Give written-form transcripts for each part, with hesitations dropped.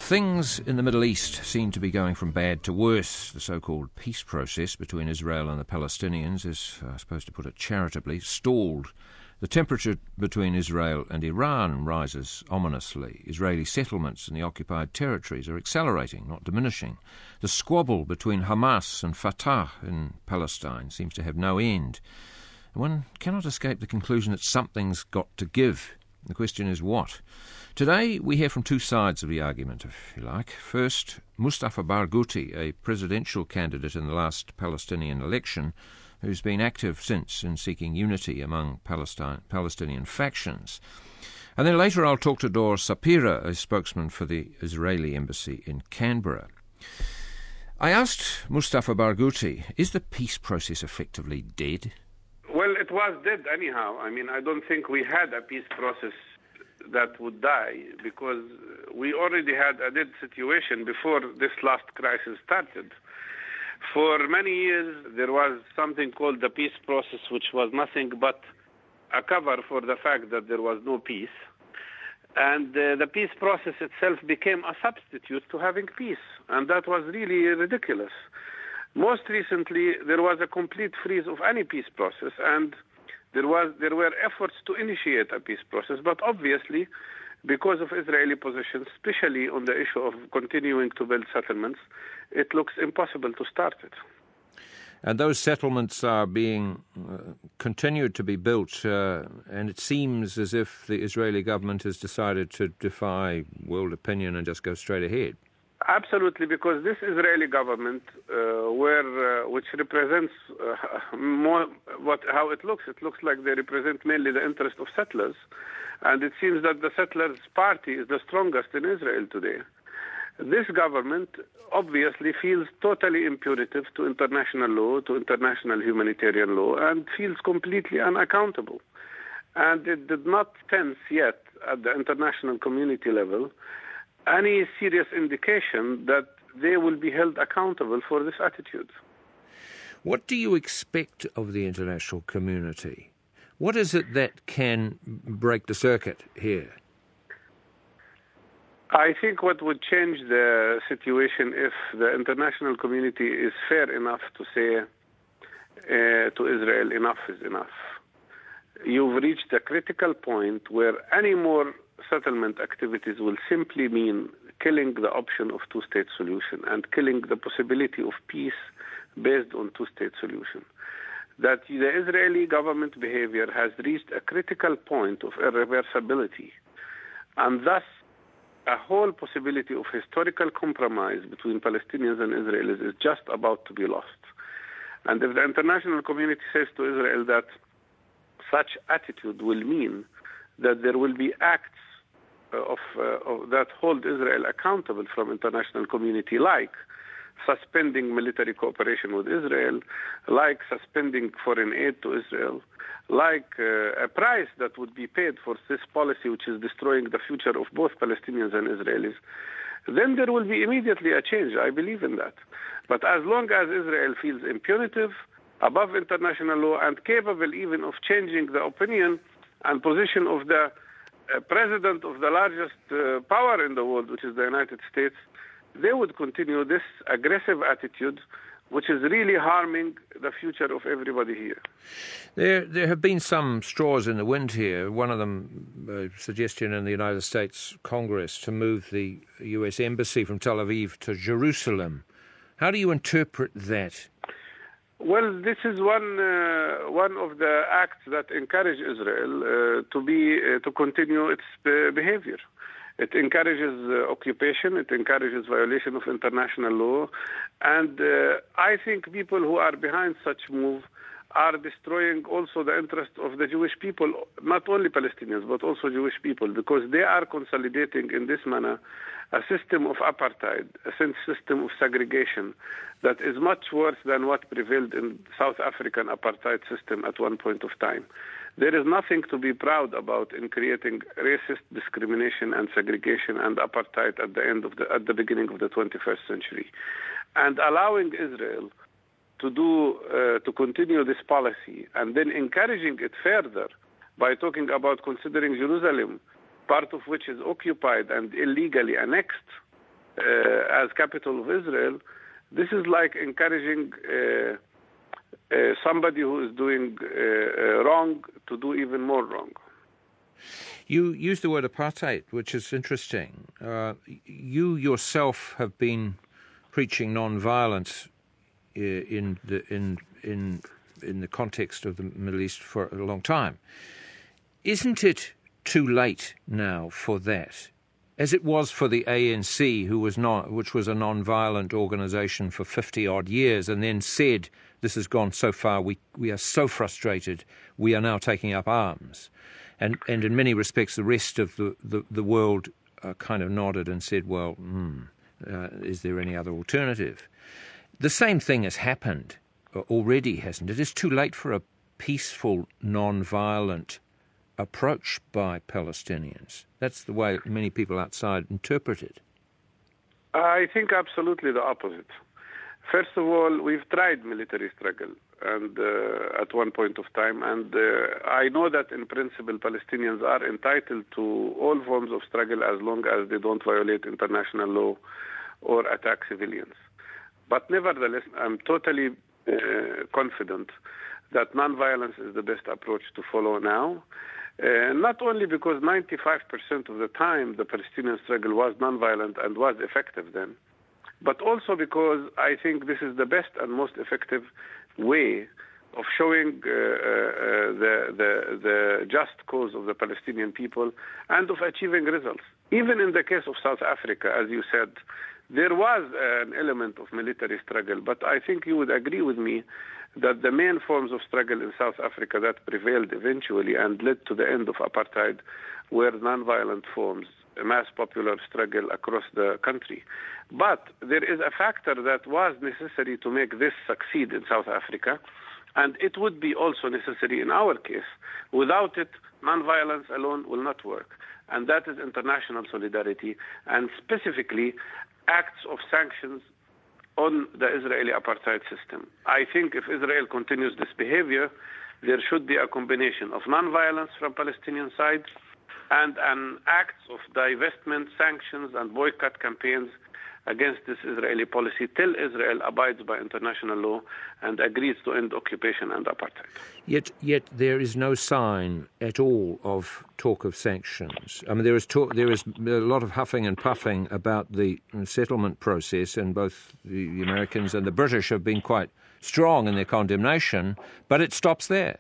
Things in the Middle East seem to be going from bad to worse. The so-called peace process between Israel and the Palestinians is, I suppose to put it charitably, stalled. The temperature between Israel and Iran rises ominously. Israeli settlements in the occupied territories are accelerating, not diminishing. The squabble between Hamas and Fatah in Palestine seems to have no end. One cannot escape the conclusion that something's got to give. The question is what? Today we hear from two sides of the argument, if you like. First, Mustafa Barghouti, a presidential candidate in the last Palestinian election, who's been active since in seeking unity among Palestinian factions. And then later I'll talk to Dor Sapira, a spokesman for the Israeli embassy in Canberra. I asked Mustafa Barghouti, is the peace process effectively dead? Well, it was dead anyhow. I mean, I don't think we had a peace process that would die, because we already had a dead situation before this last crisis started. For many years, there was something called the peace process, which was nothing but a cover for the fact that there was no peace. And the peace process itself became a substitute to having peace, and that was really ridiculous. Most recently, there was a complete freeze of any peace process, and there were efforts to initiate a peace process, but obviously, because of Israeli positions, especially on the issue of continuing to build settlements, it looks impossible to start it. And those settlements are being continued to be built, and it seems as if the Israeli government has decided to defy world opinion and just go straight ahead. Absolutely, because this Israeli government, which represents how it looks like they represent mainly the interest of settlers, and it seems that the settlers' party is the strongest in Israel today. This government obviously feels totally impunitive to international law, to international humanitarian law, and feels completely unaccountable. And it did not sense yet at the international community level any serious indication that they will be held accountable for this attitude. What do you expect of the international community? What is it that can break the circuit here? I think what would change the situation if the international community is fair enough to say to Israel, enough is enough. You've reached a critical point where any more settlement activities will simply mean killing the option of two-state solution and killing the possibility of peace based on two-state solution. That the Israeli government behavior has reached a critical point of irreversibility, and thus a whole possibility of historical compromise between Palestinians and Israelis is just about to be lost. And if the international community says to Israel that such attitude will mean that there will be acts that hold Israel accountable from international community, like suspending military cooperation with Israel, like suspending foreign aid to Israel, like a price that would be paid for this policy which is destroying the future of both Palestinians and Israelis, then there will be immediately a change. I believe in that. But as long as Israel feels impunitive, above international law, and capable even of changing the opinion and position of the president of the largest power in the world, which is the United States, they would continue this aggressive attitude, which is really harming the future of everybody here. There have been some straws in the wind here. One of them, a suggestion in the United States Congress to move the U.S. embassy from Tel Aviv to Jerusalem. How do you interpret that? Well, this is one of the acts that encourage Israel to continue its behavior. It encourages occupation, it encourages violation of international law, and I think people who are behind such move are destroying also the interest of the Jewish people, not only Palestinians, but also Jewish people, because they are consolidating in this manner a system of apartheid, a system of segregation that is much worse than what prevailed in South African apartheid system at one point of time. There is nothing to be proud about in creating racist discrimination and segregation and apartheid at the beginning of the 21st century, and allowing Israel to continue this policy and then encouraging it further by talking about considering Jerusalem, part of which is occupied and illegally annexed, as capital of Israel, this is like encouraging somebody who is doing wrong to do even more wrong. You use the word apartheid, which is interesting. You yourself have been preaching non-violence in the context of the Middle East for a long time. Isn't it too late now for that, as it was for the ANC, which was a non-violent organisation for 50-odd years, and then said, this has gone so far, we are so frustrated, we are now taking up arms. And in many respects, the rest of the world kind of nodded and said, well, is there any other alternative? The same thing has happened already, hasn't it? It's too late for a peaceful, non-violent approach by Palestinians. That's the way many people outside interpret it. I think absolutely the opposite. First of all, we've tried military struggle and at one point of time, and I know that in principle Palestinians are entitled to all forms of struggle as long as they don't violate international law or attack civilians. But nevertheless, I'm totally confident that nonviolence is the best approach to follow now. Not only because 95% of the time the Palestinian struggle was nonviolent and was effective then, but also because I think this is the best and most effective way of showing the just cause of the Palestinian people and of achieving results. Even in the case of South Africa, as you said, there was an element of military struggle, but I think you would agree with me that the main forms of struggle in South Africa that prevailed eventually and led to the end of apartheid were nonviolent forms, a mass popular struggle across the country. But there is a factor that was necessary to make this succeed in South Africa, and it would be also necessary in our case. Without it, nonviolence alone will not work, and that is international solidarity, and specifically acts of sanctions on the Israeli apartheid system. I think if Israel continues this behavior, there should be a combination of nonviolence from Palestinian side and an acts of divestment, sanctions, and boycott campaigns against this Israeli policy till Israel abides by international law and agrees to end occupation and apartheid. Yet there is no sign at all of talk of sanctions. I mean, there is a lot of huffing and puffing about the settlement process, and both the Americans and the British have been quite strong in their condemnation, but it stops there.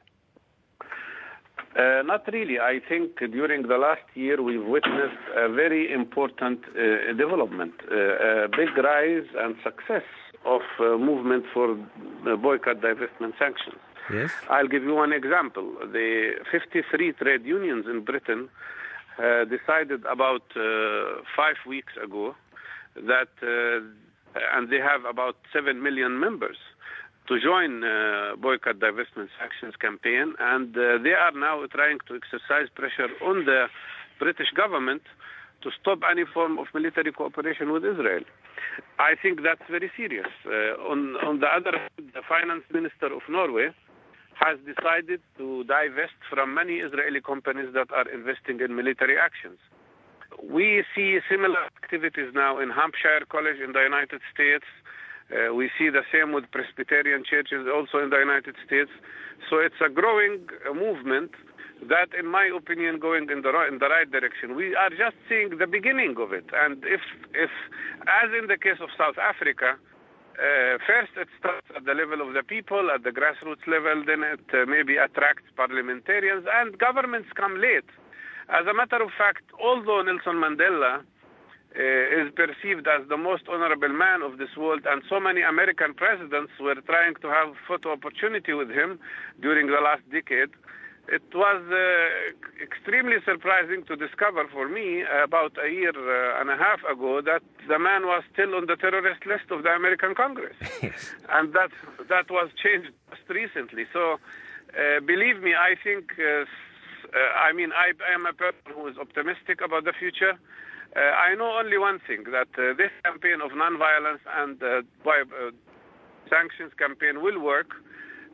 Not really. I think during the last year we've witnessed a very important development, a big rise and success of movement for boycott, divestment, sanctions. Yes. I'll give you one example. The 53 trade unions in Britain decided about 5 weeks ago that, and they have about 7 million members, to join boycott, divestment, sanctions campaign, and they are now trying to exercise pressure on the British government to stop any form of military cooperation with Israel. I think that's very serious. On the other hand, the finance minister of Norway has decided to divest from many Israeli companies that are investing in military actions. We see similar activities now in Hampshire College in the United States. We see the same with Presbyterian churches also in the United States. So it's a growing movement that, in my opinion, going in the right direction. We are just seeing the beginning of it. And if as in the case of South Africa, first it starts at the level of the people, at the grassroots level, then it maybe attracts parliamentarians, and governments come late. As a matter of fact, although Nelson Mandela is perceived as the most honorable man of this world, and so many American presidents were trying to have photo opportunity with him during the last decade, it was extremely surprising to discover for me about a year and a half ago that the man was still on the terrorist list of the American Congress. And that was changed just recently. So believe me, I think, I am a person who is optimistic about the future. I know only one thing, that this campaign of nonviolence and sanctions campaign will work.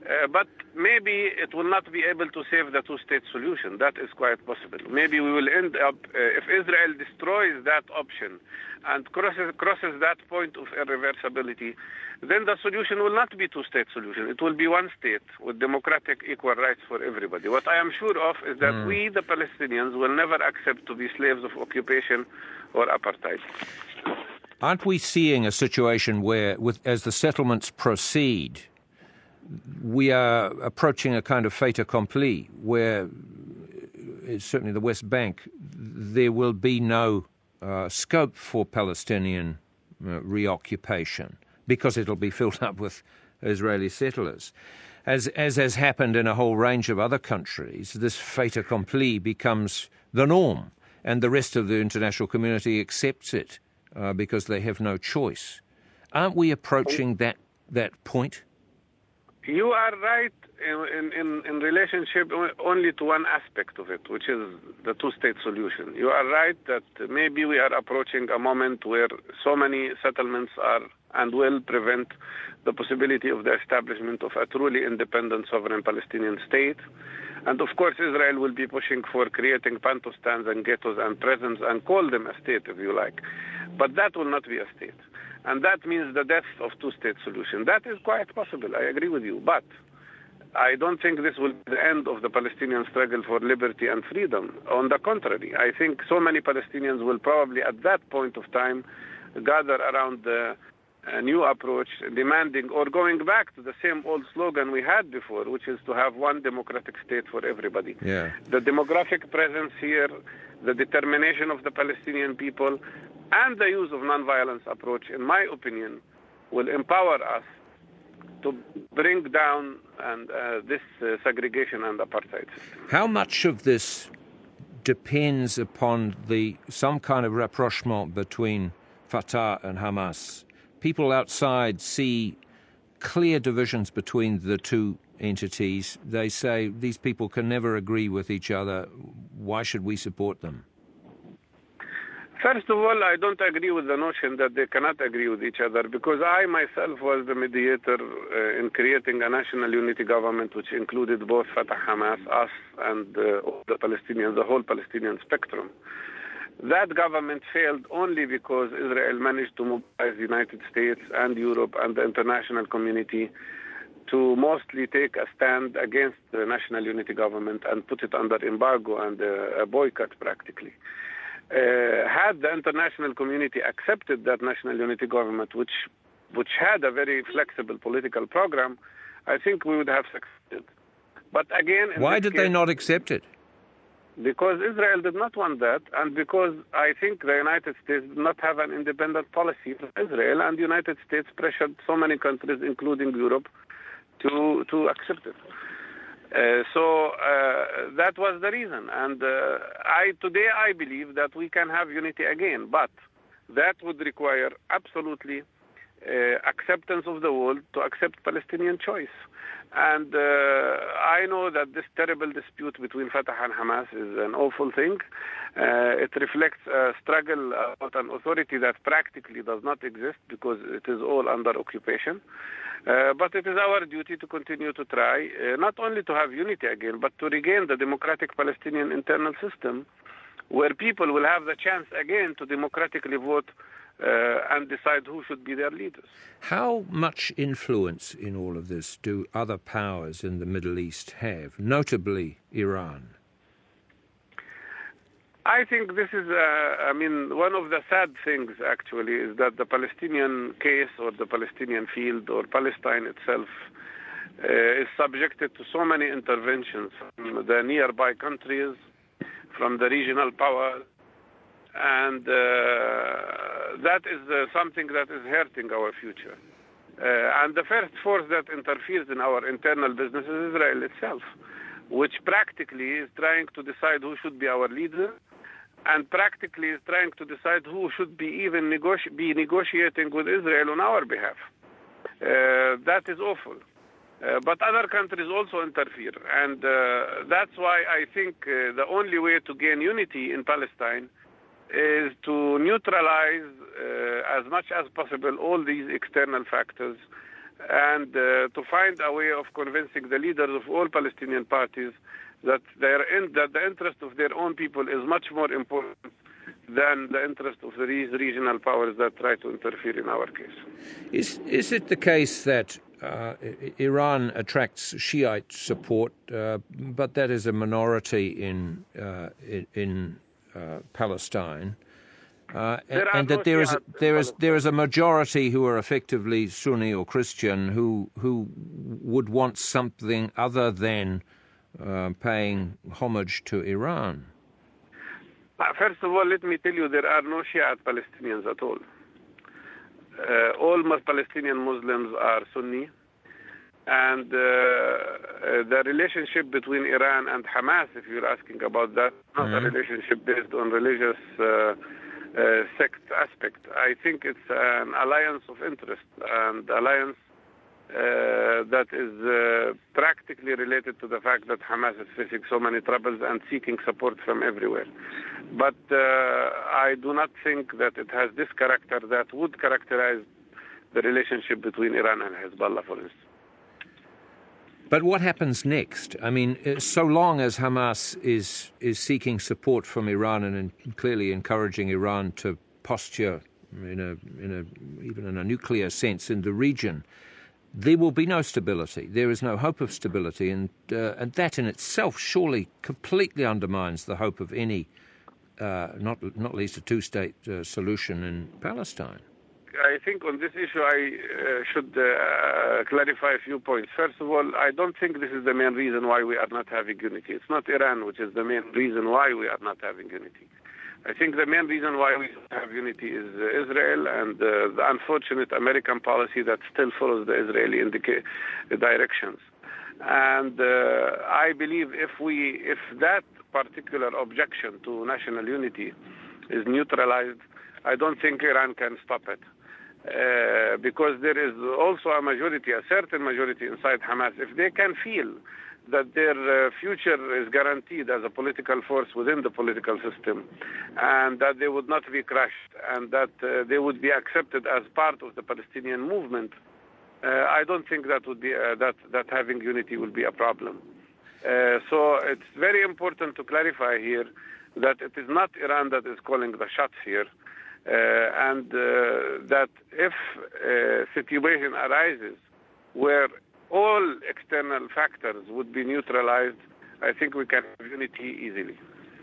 But maybe it will not be able to save the two-state solution. That is quite possible. Maybe we will end up, if Israel destroys that option and crosses that point of irreversibility, then the solution will not be two-state solution. It will be one state with democratic equal rights for everybody. What I am sure of is that we, the Palestinians, will never accept to be slaves of occupation or apartheid. Aren't we seeing a situation where, as the settlements proceed, we are approaching a kind of fait accompli where, certainly the West Bank, there will be no scope for Palestinian reoccupation because it'll be filled up with Israeli settlers. As has happened in a whole range of other countries, this fait accompli becomes the norm, and the rest of the international community accepts it because they have no choice. Aren't we approaching that point? You are right in relationship only to one aspect of it, which is the two-state solution. You are right that maybe we are approaching a moment where so many settlements are and will prevent the possibility of the establishment of a truly independent sovereign Palestinian state. And of course, Israel will be pushing for creating Pantostans and ghettos and prisons and call them a state if you like. But that will not be a state. And that means the death of two-state solution. That is quite possible, I agree with you. But I don't think this will be the end of the Palestinian struggle for liberty and freedom. On the contrary, I think so many Palestinians will probably at that point of time gather around the new approach, demanding or going back to the same old slogan we had before, which is to have one democratic state for everybody. Yeah. The demographic presence here, the determination of the Palestinian people, and the use of nonviolence approach, in my opinion, will empower us to bring down this segregation and apartheid system. How much of this depends upon some kind of rapprochement between Fatah and Hamas? People outside see clear divisions between the two entities. They say these people can never agree with each other. Why should we support them? First of all, I don't agree with the notion that they cannot agree with each other, because I myself was the mediator in creating a national unity government which included both Fatah, Hamas, us, and all the Palestinians, the whole Palestinian spectrum. That government failed only because Israel managed to mobilize the United States and Europe and the international community to mostly take a stand against the national unity government and put it under embargo and a boycott practically. Had the international community accepted that national unity government, which had a very flexible political program, I think we would have succeeded. But again, why did they not accept it? Because Israel did not want that, and because I think the United States did not have an independent policy for Israel, and the United States pressured so many countries, including Europe, to accept it. So that was the reason. And today I believe that we can have unity again, but that would require absolutely acceptance of the world to accept Palestinian choice. And I know that this terrible dispute between Fatah and Hamas is an awful thing. It reflects a struggle about an authority that practically does not exist because it is all under occupation. But it is our duty to continue to try, not only to have unity again, but to regain the democratic Palestinian internal system where people will have the chance again to democratically vote and decide who should be their leaders. How much influence in all of this do other powers in the Middle East have, notably Iran? I think this is, one of the sad things, actually, is that the Palestinian case or the Palestinian field or Palestine itself is subjected to so many interventions from the nearby countries, from the regional powers, and that is something that is hurting our future. And the first force that interferes in our internal business is Israel itself, which practically is trying to decide who should be our leader, and practically is trying to decide who should be even be negotiating with Israel on our behalf. That is awful. But other countries also interfere, and that's why I think the only way to gain unity in Palestine is to neutralize as much as possible all these external factors and to find a way of convincing the leaders of all Palestinian parties that that the interest of their own people is much more important than the interest of these regional powers that try to interfere in our case. Is it the case that Iran attracts Shiite support, but that is a minority in Palestine, and that there is a majority who are effectively Sunni or Christian who would want something other than paying homage to Iran? First of all, let me tell you, there are no Shiite Palestinians at all. All Palestinian Muslims are Sunni, and the relationship between Iran and Hamas, if you're asking about that, not a relationship based on religious sect aspect. I think it's an alliance of interest, and alliance that is practically related to the fact that Hamas is facing so many troubles and seeking support from everywhere. But I do not think that it has this character that would characterize the relationship between Iran and Hezbollah, for instance. But what happens next? I mean, so long as Hamas is seeking support from Iran and clearly encouraging Iran to posture even in a nuclear sense in the region, there will be no stability. There is no hope of stability, and that in itself surely completely undermines the hope of any, not least a two-state solution in Palestine. I think on this issue I should clarify a few points. First of all, I don't think this is the main reason why we are not having unity. It's not Iran which is the main reason why we are not having unity. I think the main reason why we don't have unity is Israel and the unfortunate American policy that still follows the Israeli directions. And I believe if that particular objection to national unity is neutralized, I don't think Iran can stop it. Because there is also a certain majority inside Hamas. If they can feel that their future is guaranteed as a political force within the political system, and that they would not be crushed, and that they would be accepted as part of the Palestinian movement, I don't think that would be that having unity will be a problem. So it's very important to clarify here that it is not Iran that is calling the shots here, and that if a situation arises where all external factors would be neutralized, I think we can have unity easily.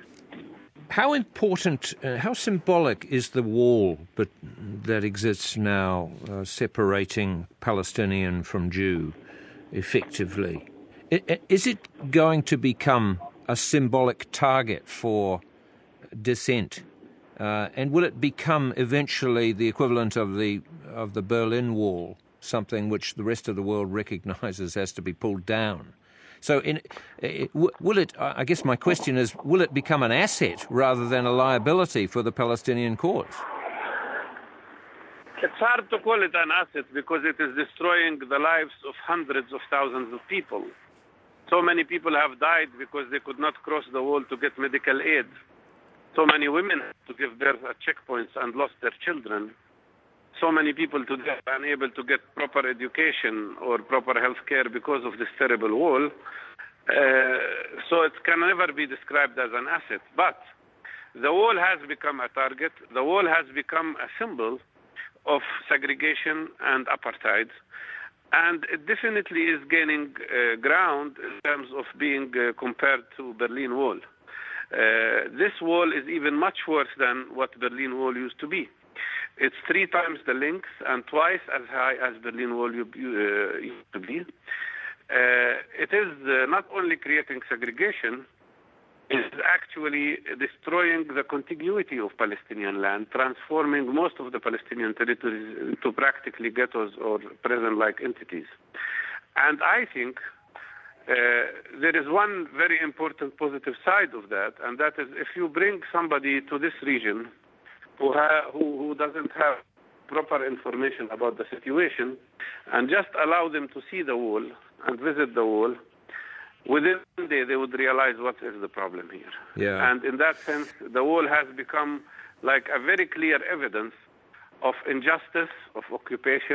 How important, how symbolic is the wall that exists now separating Palestinian from Jew effectively? Is it going to become a symbolic target for dissent? And will it become eventually the equivalent of the Berlin Wall, something which the rest of the world recognizes has to be pulled down? So will it, I guess my question is, will it become an asset rather than a liability for the Palestinian cause? It's hard to call it an asset because it is destroying the lives of hundreds of thousands of people. So many people have died because they could not cross the wall to get medical aid. So many women had to give birth at checkpoints and lost their children. So many people today are unable to get proper education or proper health care because of this terrible wall. So it can never be described as an asset. But the wall has become a target. The wall has become a symbol of segregation and apartheid. And it definitely is gaining ground in terms of being compared to Berlin Wall. This wall is even much worse than what Berlin Wall used to be. It's 3 times the length and twice as high as Berlin Wall used to be. It is not only creating segregation, it's actually destroying the contiguity of Palestinian land, transforming most of the Palestinian territories into practically ghettos or prison-like entities. And I think there is one very important positive side of that, and that is if you bring somebody to this region who doesn't have proper information about the situation and just allow them to see the wall and visit the wall, within a day they would realize what is the problem here. Yeah. And in that sense, the wall has become like a very clear evidence of injustice, of occupation,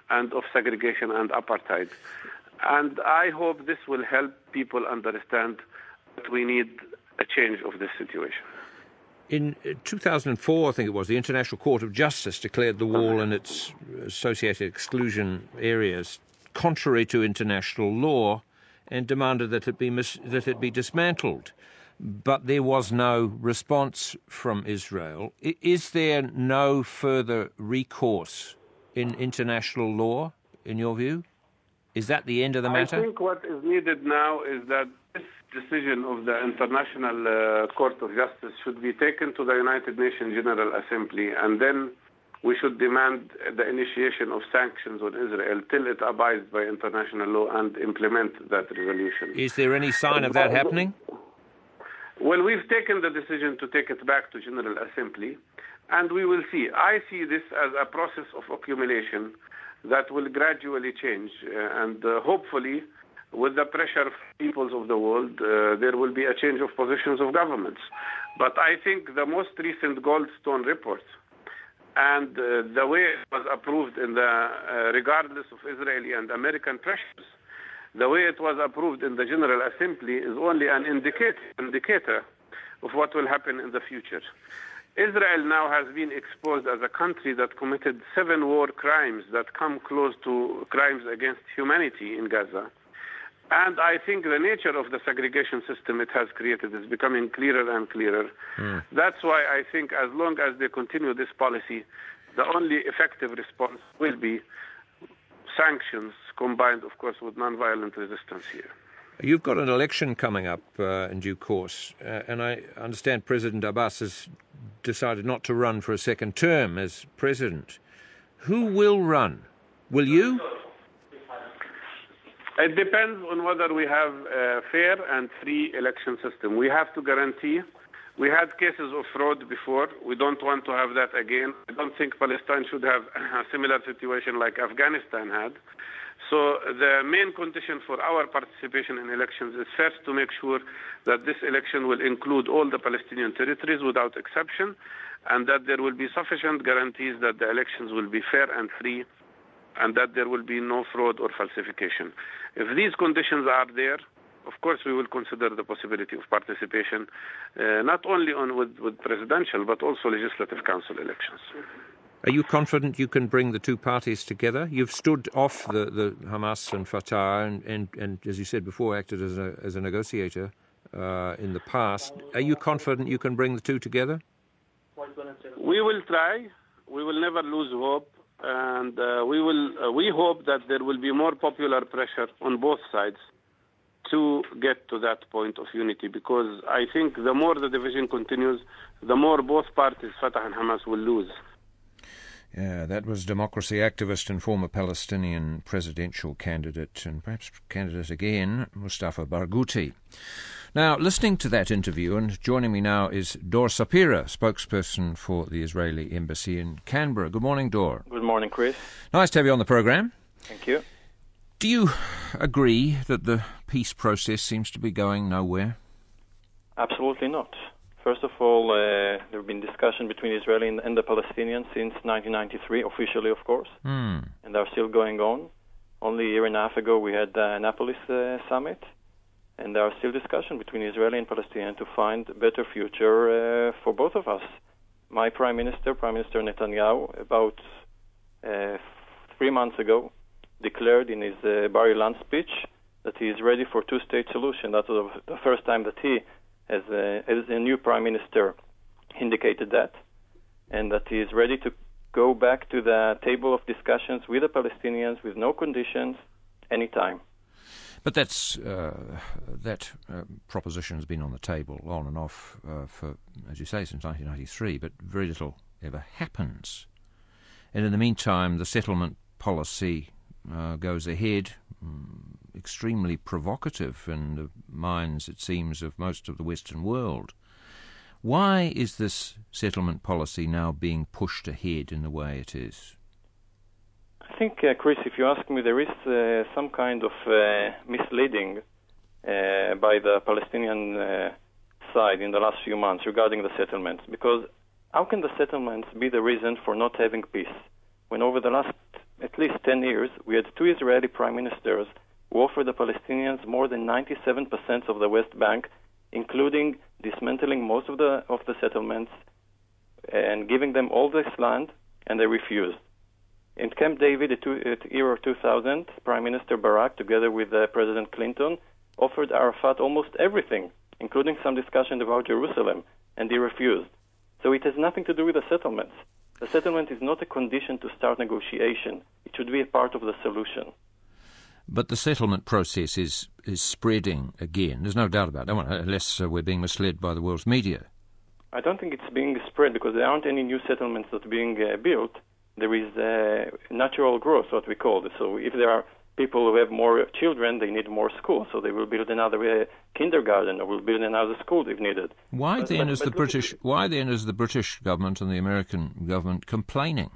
and of segregation and apartheid. And I hope this will help people understand that we need a change of this situation. In 2004, I think it was, the International Court of Justice declared the wall and its associated exclusion areas contrary to international law and demanded that it be dismantled. But there was no response from Israel. Is there no further recourse in international law, in your view? Is that the end of the matter? I think what is needed now is that this decision of the International Court of Justice should be taken to the United Nations General Assembly, and then we should demand the initiation of sanctions on Israel till it abides by international law and implement that resolution. Is there any sign of that happening? Well, we've taken the decision to take it back to General Assembly, and we will see. I see this as a process of accumulation that will gradually change, and hopefully, with the pressure of peoples of the world, there will be a change of positions of governments. But I think the most recent Goldstone report and the way it was approved in the, regardless of Israeli and American pressures, the way it was approved in the General Assembly is only an indicator of what will happen in the future. Israel now has been exposed as a country that committed 7 war crimes that come close to crimes against humanity in Gaza. And I think the nature of the segregation system it has created is becoming clearer and clearer. That's why I think as long as they continue this policy, the only effective response will be sanctions combined, of course, with nonviolent resistance here. You've got an election coming up in due course, and I understand President Abbas has decided not to run for a second term as president. Who will run? Will you? It depends on whether we have a fair and free election system. We have to guarantee. We had cases of fraud before. We don't want to have that again. I don't think Palestine should have a similar situation like Afghanistan had. So the main condition for our participation in elections is first to make sure that this election will include all the Palestinian territories without exception, and that there will be sufficient guarantees that the elections will be fair and free, and that there will be no fraud or falsification. If these conditions are there, of course we will consider the possibility of participation, not only with presidential, but also legislative council elections. Are you confident you can bring the two parties together? You've stood off the Hamas and Fatah and as you said before, acted as a negotiator in the past. Are you confident you can bring the two together? We will try. We will never lose hope. And we hope that there will be more popular pressure on both sides to get to that point of unity, because I think the more the division continues, the more both parties, Fatah and Hamas, will lose. Yeah, that was democracy activist and former Palestinian presidential candidate, and perhaps candidate again, Mustafa Barghouti. Now, listening to that interview, and joining me now is Dor Sapira, spokesperson for the Israeli Embassy in Canberra. Good morning, Dor. Good morning, Chris. Nice to have you on the programme. Thank you. Do you agree that the peace process seems to be going nowhere? Absolutely not. First of all, there have been discussions between Israeli and the Palestinians since 1993, officially, of course, and they're still going on. Only a year and a half ago, we had the Annapolis summit, and there are still discussions between Israeli and Palestinian to find a better future for both of us. My Prime Minister Netanyahu, about 3 months ago, declared in his Bar Ilan speech that he is ready for two-state solution. That was the first time that he, as a new Prime Minister, indicated that, and that he is ready to go back to the table of discussions with the Palestinians with no conditions, anytime. But that proposition has been on the table on and off for, as you say, since 1993, but very little ever happens. And in the meantime, the settlement policy goes ahead, extremely provocative in the minds, it seems, of most of the Western world. Why is this settlement policy now being pushed ahead in the way it is? I think, Chris, if you ask me, there is some kind of misleading by the Palestinian side in the last few months regarding the settlements. Because how can the settlements be the reason for not having peace when over the last at least 10 years, we had 2 Israeli prime ministers who offered the Palestinians more than 97% of the West Bank, including dismantling most of the settlements and giving them all this land, and they refused. In Camp David, at year 2000, Prime Minister Barak, together with President Clinton, offered Arafat almost everything, including some discussion about Jerusalem, and he refused. So it has nothing to do with the settlements. The settlement is not a condition to start negotiation. It should be a part of the solution. But the settlement process is spreading again. There's no doubt about it, unless we're being misled by the world's media. I don't think it's being spread because there aren't any new settlements that are being built. There is natural growth, what we call it. So if there are people who have more children, they need more schools, so they will build another kindergarten or will build another school if needed. Why then is the British government and the American government complaining?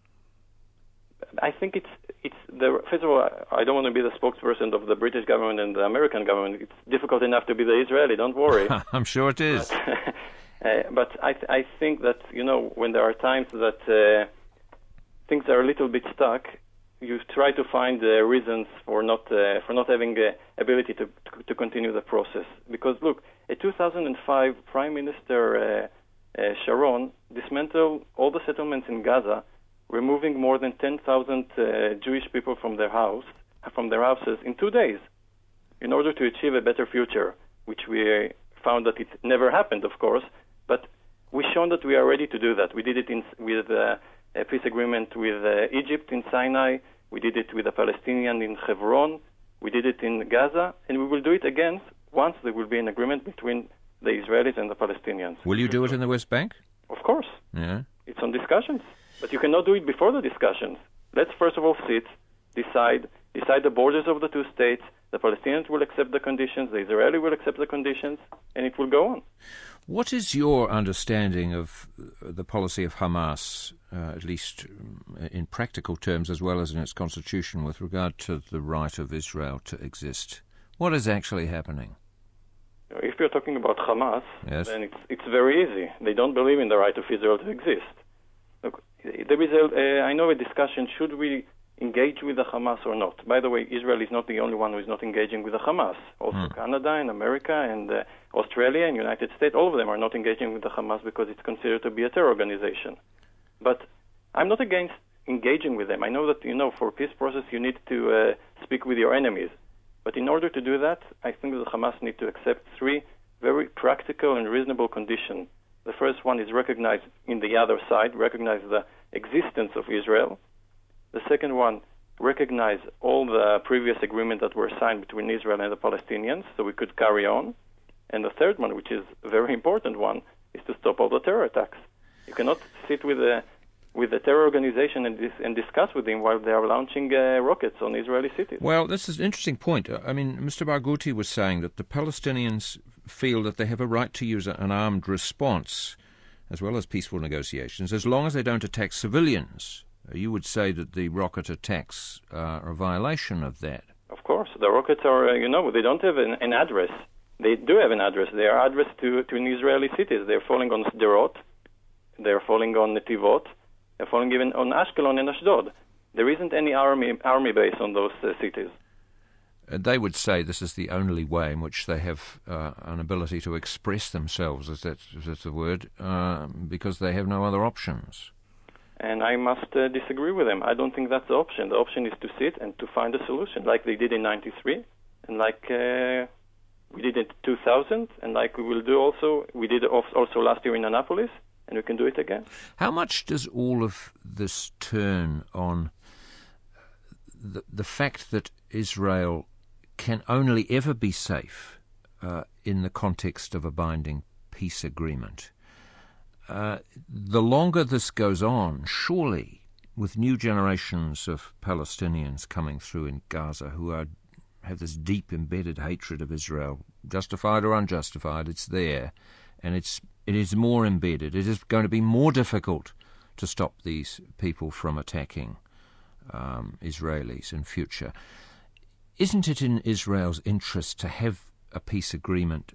I think first of all, I don't want to be the spokesperson of the British government and the American government. It's difficult enough to be the Israeli, don't worry. I'm sure it is. But I think that, when there are times that things are a little bit stuck, you try to find reasons for not having the ability to continue the process. Because look, in 2005, Prime Minister Sharon dismantled all the settlements in Gaza, removing more than 10,000 Jewish people from their houses in 2 days, in order to achieve a better future, which we found that it never happened, of course, but we've shown that we are ready to do that. We did it with a peace agreement with Egypt in Sinai. We did it with the Palestinians in Hebron. We did it in Gaza, and we will do it again once there will be an agreement between the Israelis and the Palestinians. Will you do it in the West Bank? Of course. Yeah. It's on discussions. But you cannot do it before the discussions. Let's first of all decide the borders of the two states. The Palestinians will accept the conditions, the Israeli will accept the conditions, and it will go on. What is your understanding of the policy of Hamas, at least in practical terms as well as in its constitution, with regard to the right of Israel to exist? What is actually happening? If you're talking about Hamas, yes, then it's very easy. They don't believe in the right of Israel to exist. Look, there is a discussion, should we engage with the Hamas or not? By the way, Israel is not the only one who is not engaging with the Hamas. Also Canada and America and Australia and United States, all of them are not engaging with the Hamas because it's considered to be a terror organization. But I'm not against engaging with them. I know that, for peace process you need to speak with your enemies. But in order to do that, I think that the Hamas need to accept 3 very practical and reasonable conditions. The first one is recognize in the other side, recognize the existence of Israel. The second one, recognize all the previous agreements that were signed between Israel and the Palestinians, so we could carry on. And the third one, which is a very important one, is to stop all the terror attacks. You cannot sit with the terror organization and discuss with them while they are launching rockets on Israeli cities. Well, this is an interesting point. I mean, Mr. Barghouti was saying that the Palestinians feel that they have a right to use an armed response, as well as peaceful negotiations, as long as they don't attack civilians. You would say that the rocket attacks are a violation of that. Of course. The rockets are, they don't have an address. They do have an address. They are addressed to Israeli cities. They're falling on Sderot. They're falling on Netivot. They're falling even on Ashkelon and Ashdod. There isn't any army base on those cities. They would say this is the only way in which they have an ability to express themselves, if that's the word, because they have no other options. And I must disagree with them. I don't think that's the option. The option is to sit and to find a solution, like they did in 93, and like we did in 2000, and like we will do also. We did also last year in Annapolis, and we can do it again. How much does all of this turn on the fact that Israel can only ever be safe in the context of a binding peace agreement? The longer this goes on, surely, with new generations of Palestinians coming through in Gaza who have this deep embedded hatred of Israel, justified or unjustified, it's there, and it is more embedded. It is going to be more difficult to stop these people from attacking Israelis in future. Isn't it in Israel's interest to have a peace agreement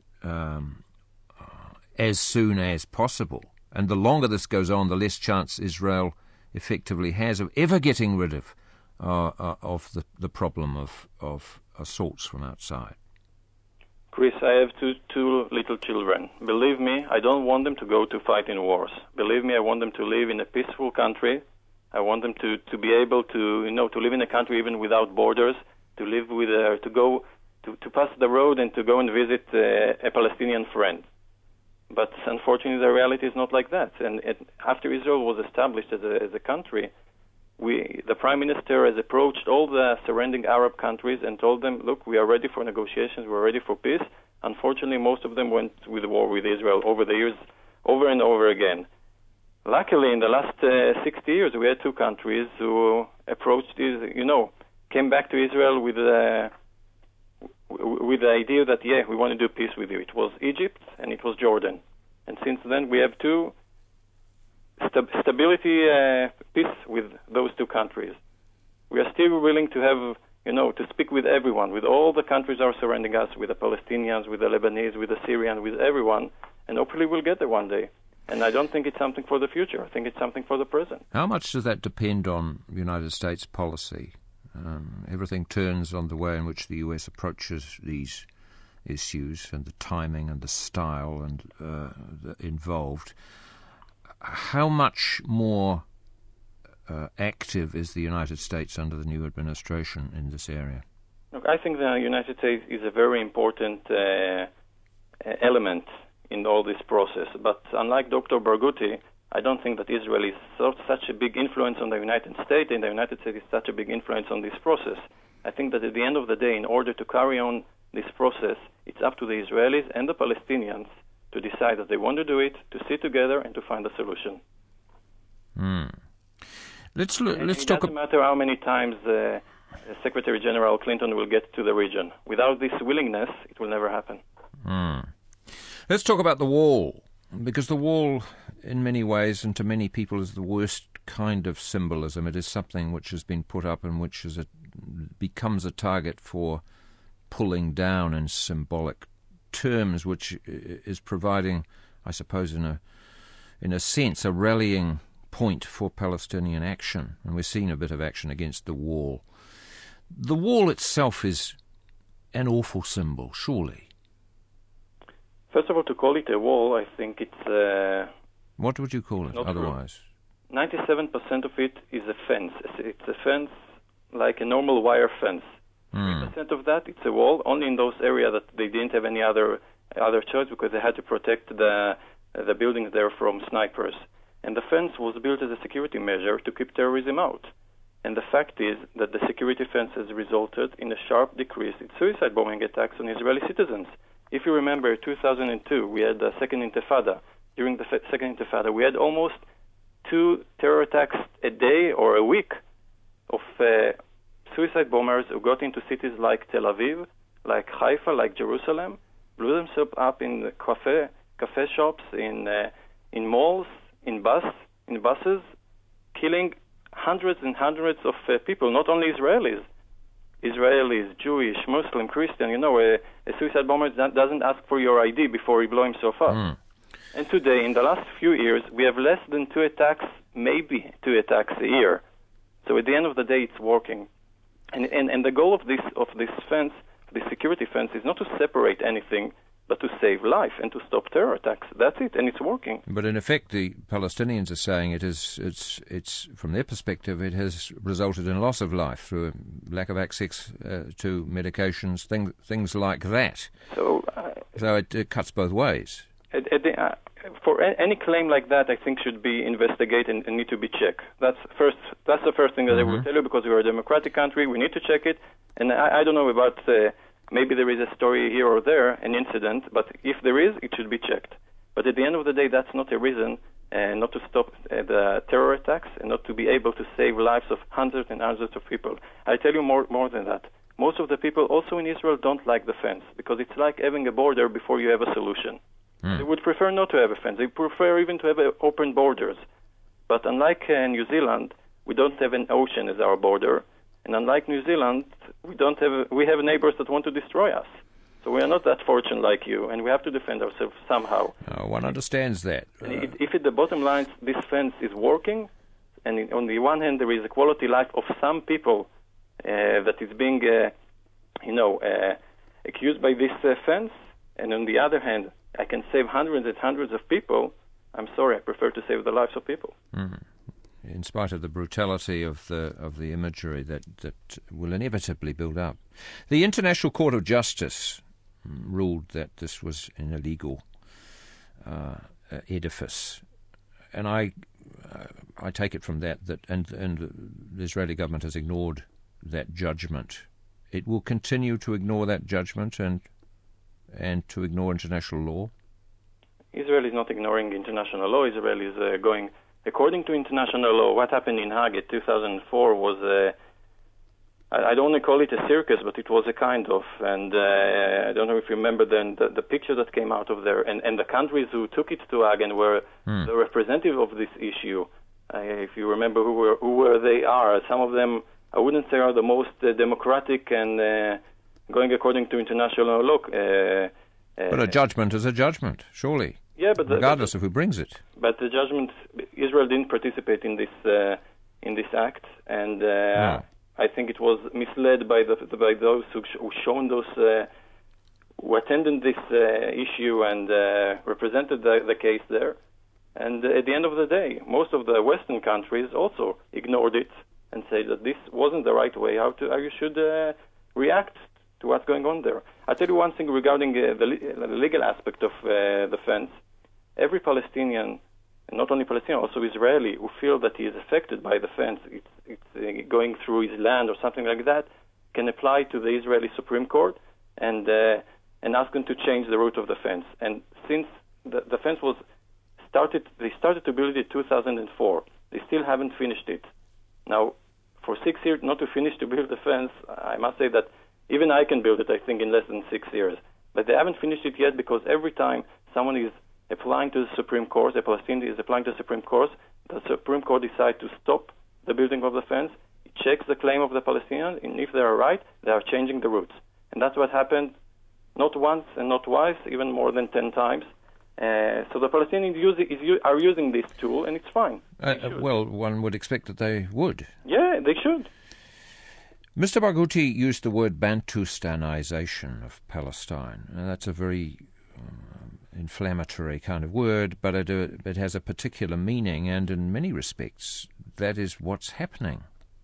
as soon as possible? And the longer this goes on, the less chance Israel effectively has of ever getting rid of of the problem of assaults from outside? Chris, I have two little children. Believe me, I don't want them to go to fight in wars. Believe me, I want them to live in a peaceful country. I want them to be able to live in a country even without borders, to live with to pass the road and to go and visit a Palestinian friend. But unfortunately, the reality is not like that. And after Israel was established as a country, the Prime Minister has approached all the surrounding Arab countries and told them, look, we are ready for negotiations, we're ready for peace. Unfortunately, most of them went with war with Israel over the years, over and over again. Luckily, in the last 60 years, we had two countries who approached came back to Israel with the idea that, we want to do peace with you. It was Egypt and it was Jordan. And since then, we have two stability, peace with those two countries. We are still willing to have, to speak with everyone, with all the countries that are surrounding us, with the Palestinians, with the Lebanese, with the Syrians, with everyone, and hopefully we'll get there one day. And I don't think it's something for the future. I think it's something for the present. How much does that depend on United States policy? Everything turns on the way in which the US approaches these issues and the timing and the style and involved. How much more active is the United States under the new administration in this area? Look, I think the United States is a very important element in all this process. But unlike Dr. Barghouti, I don't think that Israel is such a big influence on the United States, and the United States is such a big influence on this process. I think that at the end of the day, in order to carry on this process, it's up to the Israelis and the Palestinians to decide that they want to do it, to sit together and to find a solution. Let's talk. It doesn't matter how many times Secretary General Clinton will get to the region. Without this willingness, it will never happen. Let's talk about the wall, because the wall, in many ways, and to many people, is the worst kind of symbolism. It is something which has been put up and which becomes a target for pulling down in symbolic terms, which is providing, I suppose, in a sense, a rallying point for Palestinian action. And we're seeing a bit of action against the wall. The wall itself is an awful symbol, surely. First of all, to call it a wall, I think it's... what would you call it otherwise? 97% of it is a fence. It's a fence like a normal wire fence. 3% of that, it's a wall, only in those areas that they didn't have any other choice because they had to protect the buildings there from snipers. And the fence was built as a security measure to keep terrorism out. And the fact is that the security fence has resulted in a sharp decrease in suicide bombing attacks on Israeli citizens. If you remember, 2002, we had the Second Intifada. During the Second Intifada, we had almost 2 terror attacks a day or a week of suicide bombers who got into cities like Tel Aviv, like Haifa, like Jerusalem, blew themselves up in cafe shops, in malls, in buses, killing hundreds and hundreds of people, not only Israelis, Jewish, Muslim, Christian. A suicide bomber doesn't ask for your ID before he blows himself up. And today, in the last few years, we have less than 2 attacks, maybe 2 attacks a year. So at the end of the day, it's working. And the goal of this fence, this security fence, is not to separate anything, but to save life and to stop terror attacks. That's it, and it's working. But in effect, the Palestinians are saying it's from their perspective, it has resulted in loss of life through a lack of access to medications, things like that. So it cuts both ways. For any claim like that, I think should be investigated and need to be checked. That's the first thing that I will tell you, because we're a democratic country. We need to check it. And I don't know about maybe there is a story here or there, an incident, but if there is, it should be checked. But at the end of the day, that's not a reason not to stop the terror attacks and not to be able to save lives of hundreds and hundreds of people. I tell you more than that. Most of the people also in Israel don't like the fence, because it's like having a border before you have a solution. They would prefer not to have a fence. They prefer even to have open borders. But unlike New Zealand, we don't have an ocean as our border. And unlike New Zealand, we have neighbors that want to destroy us. So we are not that fortunate like you, and we have to defend ourselves somehow. One understands that. If at the bottom line this fence is working, And on the one hand, there is a quality life of some people that is being, accused by this fence. And on the other hand, I can save hundreds and hundreds of people. I'm sorry, I prefer to save the lives of people. Mm. In spite of the brutality of the imagery that will inevitably build up. The International Court of Justice ruled that this was an illegal edifice, and I take it from that and the Israeli government has ignored that judgment. It will continue to ignore that judgment and to ignore international law. Israel is not ignoring international law. Israel is going according to international law. What happened in Hague in 2004 was I don't want to call it a circus, but it was a kind of, and I don't know if you remember then the picture that came out of there, and the countries who took it to Hague and were the representative of this issue. If you remember who they are, some of them I wouldn't say are the most democratic and going according to international law. But a judgment is a judgment, surely. Yeah, but regardless of who brings it. But the judgment, Israel didn't participate in this act, and I think it was misled by those who shown those who attended this issue and represented the case there. And at the end of the day, most of the Western countries also ignored it and said that this wasn't the right way how you should react to what's going on there. I'll tell you one thing regarding the legal aspect of the fence. Every Palestinian, and not only Palestinian, also Israeli, who feel that he is affected by the fence, it's going through his land or something like that, can apply to the Israeli Supreme Court and ask them to change the route of the fence. And since the fence was they started to build it in 2004. They still haven't finished it. Now, for 6 years not to finish to build the fence, I must say that even I can build it, I think, in less than 6 years. But they haven't finished it yet because every time someone is applying to the Supreme Court, a Palestinian is applying to the Supreme Court decides to stop the building of the fence. It checks the claim of the Palestinians, and if they are right, they are changing the routes. And that's what happened not once and not twice, even more than 10 times. So the Palestinians are using this tool, and it's fine. Well, one would expect that they would. Yeah, they should. Mr. Barghouti used the word Bantustanization of Palestine, and that's a very inflammatory kind of word, but it has a particular meaning, and in many respects, that is what's happening.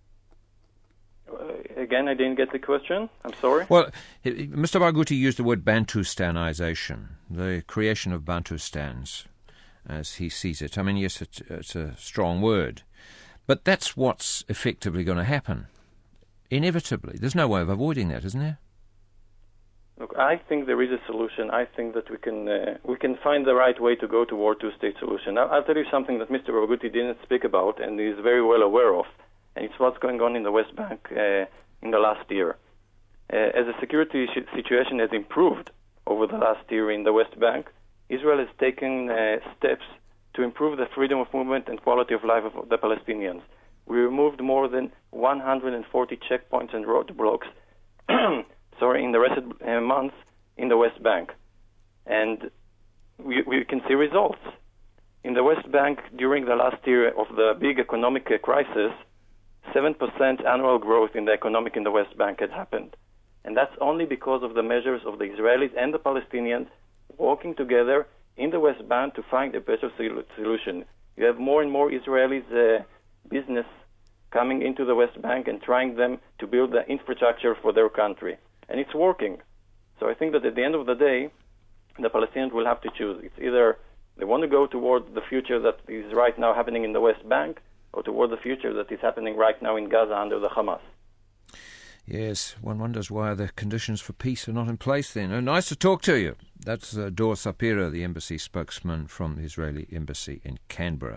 Again, I didn't get the question. I'm sorry. Well, Mr. Barghouti used the word Bantustanization, the creation of Bantustans, as he sees it. I mean, yes, it's a strong word, but that's what's effectively going to happen. Inevitably. There's no way of avoiding that, isn't there? Look, I think there is a solution. I think that we can find the right way to go toward two-state solution. I'll tell you something that Mr. Barghouti didn't speak about and is very well aware of, and it's what's going on in the West Bank in the last year. As the security situation has improved over the last year in the West Bank, Israel has taken steps to improve the freedom of movement and quality of life of the Palestinians. We removed more than 140 checkpoints and roadblocks in the recent months in the West Bank. And we can see results. In the West Bank, during the last year of the big economic crisis, 7% annual growth in the economic in the West Bank had happened. And that's only because of the measures of the Israelis and the Palestinians working together in the West Bank to find a better solution. You have more and more Israelis business coming into the West Bank and trying them to build the infrastructure for their country. And it's working. So I think that at the end of the day, the Palestinians will have to choose. It's either they want to go toward the future that is right now happening in the West Bank or toward the future that is happening right now in Gaza under the Hamas. Yes, one wonders why the conditions for peace are not in place then. Oh, nice to talk to you. That's Dor Sapira, the embassy spokesman from the Israeli embassy in Canberra.